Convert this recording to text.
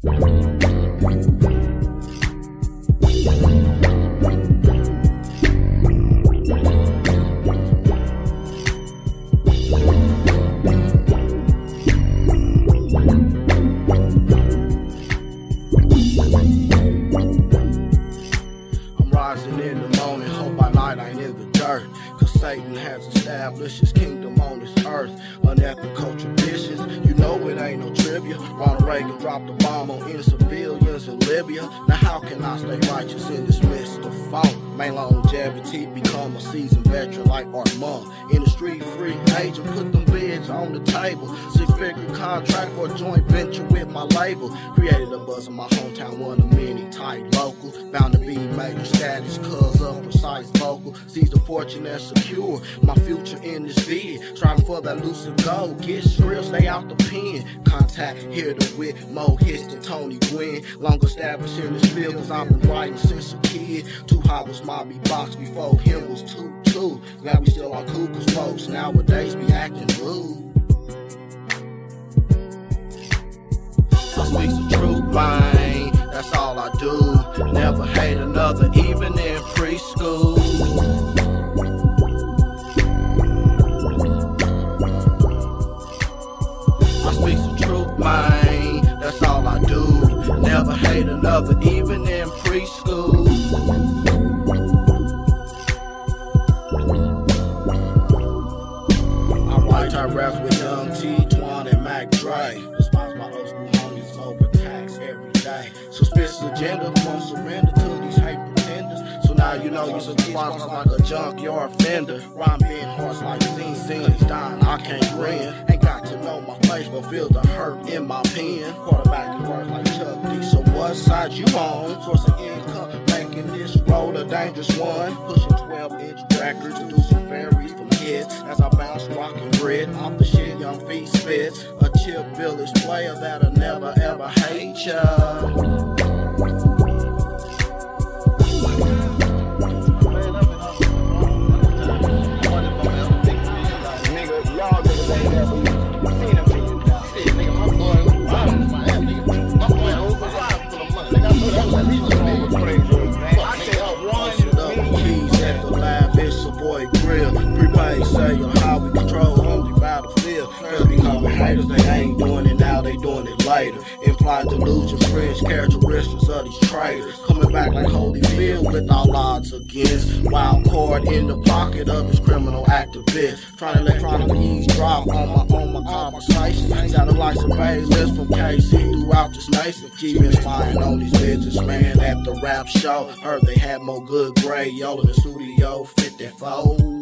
Rising in the morning, hope by night I ain't in the dirt. Cause Satan has established his kingdom on this earth. Unethical traditions, you know it ain't no trivia. Ronald Reagan dropped a bomb on innocent civilians in Libya. Now how can I stay righteous in this midst of funk? Main longevity, become a seasoned veteran like Art Monk. In the street, free agent, put them bids on the table. Six-figure contract for a joint venture with my label. Created a buzz in my hometown, one of many tight locals. Bound to be major status, cause of precise vocal. Seize the fortune and secure my future in this vid. Striving for that lucid goal, get real, stay out the pen. Contact here to wit, more hits than Tony Gwynn. Long established in this field, cause I've been writing since a kid. Too hot was my beatbox, before him was too. Glad we still are cool, cause folks nowadays be acting rude. I speak the truth, man, that's all I do. Never hate another, even in preschool. I speak the truth, man, that's all I do. Never hate another, even in preschool. I rap with Young T, Twan, and Mac Dre. Despise my old school homies, over tax every day. Suspicious agenda, won't surrender to these hate pretenders. So now you know you're squats like a junkyard fender. Rhyme being horse like Zine, dying, I can't grin. Ain't got to know my face, but feel the hurt in my pen. Quarterback and work like Chuck D, so what side you on? Source of income, making this road a dangerous one. Pushing 12-inch records, producing fairies from hits. As I bounce, rockin' grid, off the shit Young Feet spits. A Chip Village player that'll never ever hate ya. Say how we control only battlefield. Cause we call haters, they ain't doing it now, they doing it later. Implied delusions, fringe characteristics of these traitors. Coming back like Holyfield with all odds against. Wild card in the pocket of this criminal activist. Trying to electronically eavesdrop on my conversation. Satellites and phase lists from KC throughout this nation. Keep me spying on these businessmen at the rap show. Heard they had more good grade, y'all in the studio 54.